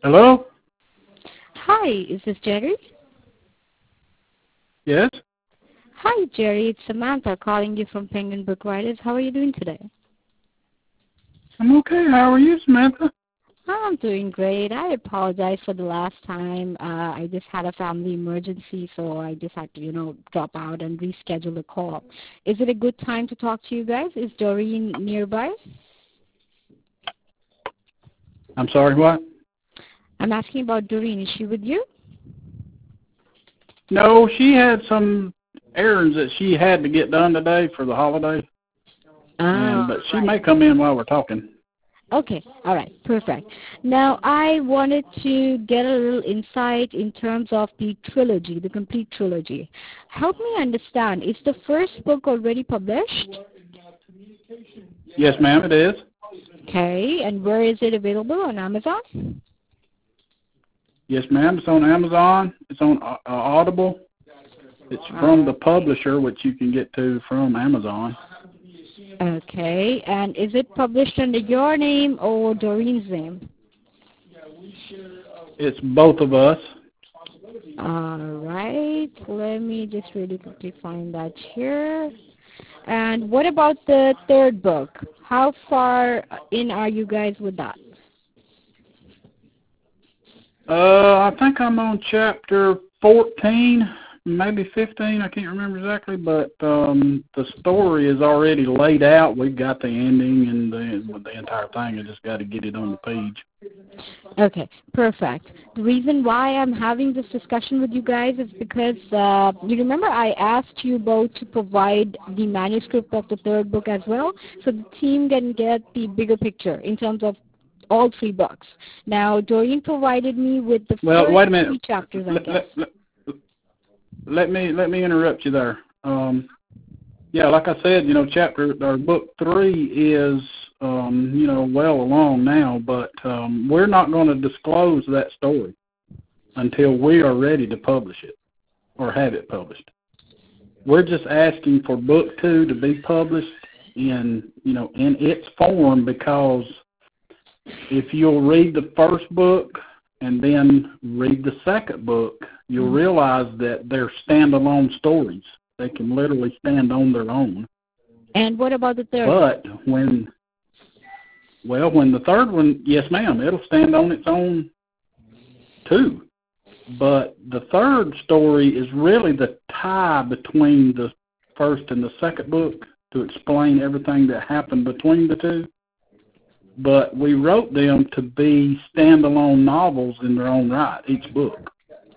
Hello? Hi, is this Jerry? Yes? Hi, Jerry. It's Samantha calling you from Penguin Book Writers. How are you doing today? I'm okay. How are you, Samantha? I'm doing great. I apologize for the last time. I just had a family emergency, so I just had to, drop out and reschedule the call. Is it a good time to talk to you guys? Is Doreen nearby? I'm sorry, what? I'm asking about Doreen. Is she with you? No, she had some errands that she had to get done today for the holiday. But she may come in while we're talking. Okay, all right, perfect. Now, I wanted to get a little insight in terms of the trilogy, the complete trilogy. Help me understand, is the first book already published? Yes, ma'am, it is. Okay, and where is it available? On Amazon? Yes, ma'am, it's on Amazon. It's on Audible. It's from the publisher, which you can get to from Amazon. Okay, and is it published under your name or Doreen's name? It's both of us. All right, let me just really quickly find that here. And what about the third book? How far in are you guys with that? I think I'm on chapter 14, maybe 15. I can't remember exactly, but the story is already laid out. We've got the ending and the entire thing. I just got to get it on the page. Okay, perfect. The reason why I'm having this discussion with you guys is because you remember I asked you both to provide the manuscript of the third book as well, so the team can get the bigger picture in terms of all three books. Now, Doreen provided me with the first wait a minute. 3 chapters, I guess. Let me interrupt you there. Yeah, like I said, book 3 is well along now, but we're not going to disclose that story until we are ready to publish it or have it published. We're just asking for book 2 to be published in its form, because if you'll read the first book and then read the second book, you'll realize that they're standalone stories. They can literally stand on their own. And what about the third? But when the third one, yes, ma'am, it'll stand on its own too. But the third story is really the tie between the first and the second book to explain everything that happened between the two. But we wrote them to be standalone novels in their own right, each book.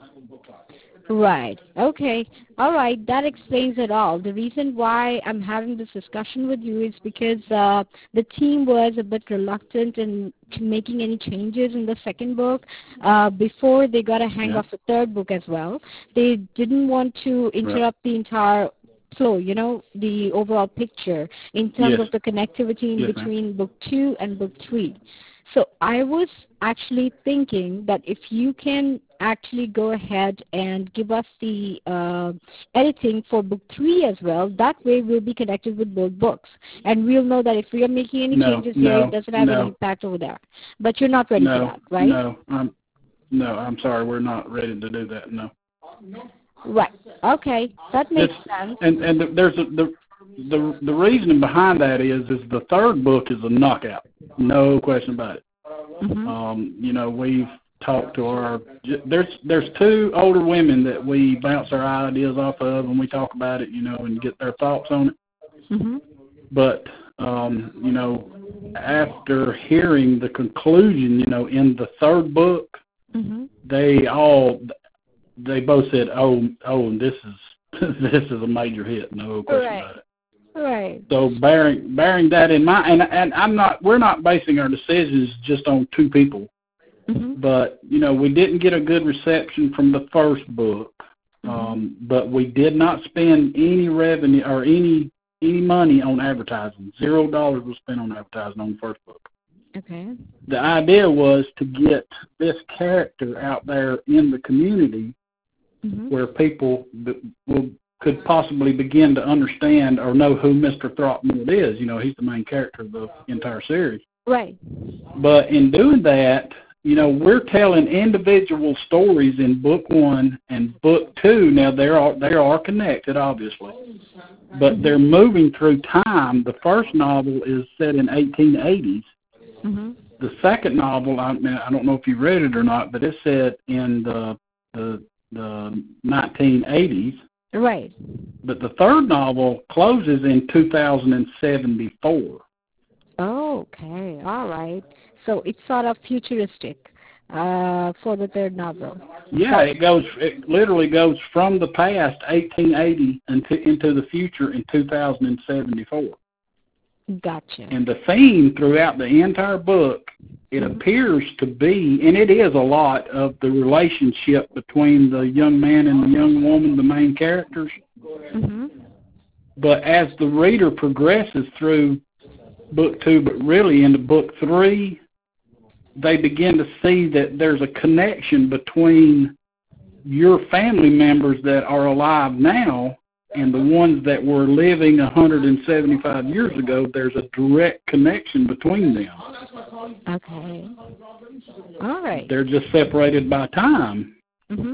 Right. Okay. All right. That explains it all. The reason why I'm having this discussion with you is because the team was a bit reluctant in making any changes in the second book before they got a hang of the third book as well. They didn't want to interrupt the entire flow, the overall picture in terms of the connectivity in between book 2 and book 3. So I was actually thinking that if you can actually go ahead and give us the editing for book 3 as well, that way we'll be connected with both books. And we'll know that if we are making any changes here, it doesn't have any impact over there. But you're not ready for that, right? No, I'm sorry, we're not ready to do that, no. Right. Okay. That makes sense. And there's the reasoning behind that is the third book is a knockout. No question about it. We've talked to there's 2 older women that we bounce our ideas off of, and we talk about it, and get their thoughts on it. But, after hearing the conclusion, in the third book, they both said, oh, this is a major hit, no question about it. Right. So bearing that in mind, and we're not basing our decisions just on 2 people, but we didn't get a good reception from the first book, but we did not spend any revenue or any money on advertising. $0 was spent on advertising on the first book. Okay. The idea was to get this character out there in the community where people could possibly begin to understand or know who Mr. Throckmorton is. He's the main character of the entire series. Right. But in doing that, we're telling individual stories in book 1 and book 2. Now they are connected, obviously, but they're moving through time. The first novel is set in 1880s. Mm-hmm. The second novel, I don't know if you read it or not, but it's set in the 1980s. Right. But the third novel closes in 2074. Oh, okay. All right. So it's sort of futuristic for the third novel. Yeah, it literally goes from the past, 1880, into the future in 2074. Gotcha. And the theme throughout the entire book, it appears to be, and it is a lot of the relationship between the young man and the young woman, the main characters. Mm-hmm. But as the reader progresses through book 2, but really into book 3, they begin to see that there's a connection between your family members that are alive now and the ones that were living 175 years ago. There's a direct connection between them. Okay. All right. They're just separated by time. Mm-hmm.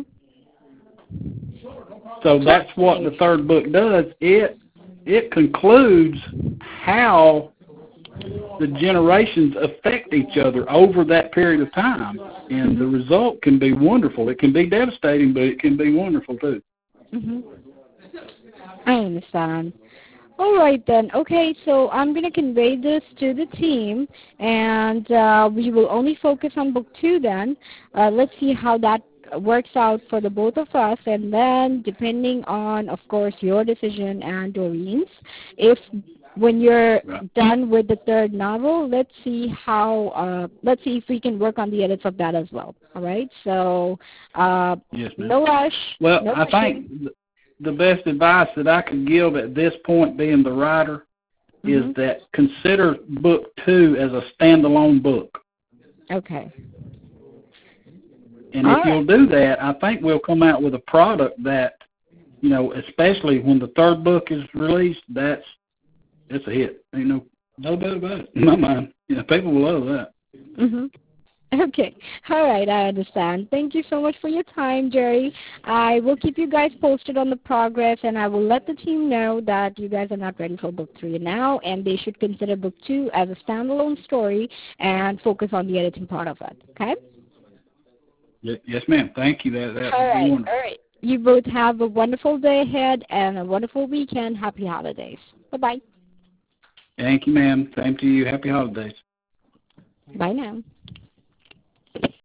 So that's what the third book does. It concludes how the generations affect each other over that period of time, and the result can be wonderful. It can be devastating, but it can be wonderful too. Mm-hmm. I understand. All right then. Okay, so I'm going to convey this to the team, and we will only focus on book 2 then. Let's see how that works out for the both of us, and then depending on, of course, your decision and Doreen's, when you're done with the third novel, let's see if we can work on the edits of that as well. All right? So, yes, ma'am. No rush. Well, no I think the best advice that I could give at this point, being the writer, is that consider book 2 as a standalone book. Okay. And if you'll do that, I think we'll come out with a product that, especially when the third book is released, it's a hit. Ain't no doubt about it in my mind. People will love that. Mm-hmm. Okay. All right, I understand. Thank you so much for your time, Jerry. I will keep you guys posted on the progress, and I will let the team know that you guys are not ready for book 3 now, and they should consider book 2 as a standalone story and focus on the editing part of it. Okay? Yes, ma'am. Thank you. That all right. wonderful. All right. You both have a wonderful day ahead and a wonderful weekend. Happy holidays. Bye-bye. Thank you, ma'am. Same to you. Happy holidays. Bye now.